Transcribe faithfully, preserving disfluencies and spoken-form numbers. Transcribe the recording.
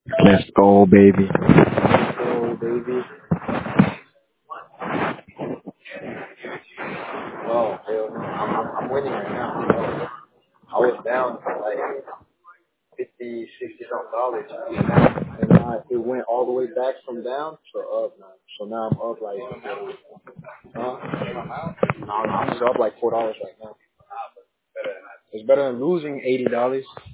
Let's go, baby. Oh, baby. Oh, hell no. I'm, I'm, I'm winning right now. I was down like fifty, sixty something dollars. And now it went all the way back from down to up now. So now I'm up like, uh, now I'm just up like four dollars right now. It's better than losing eighty dollars.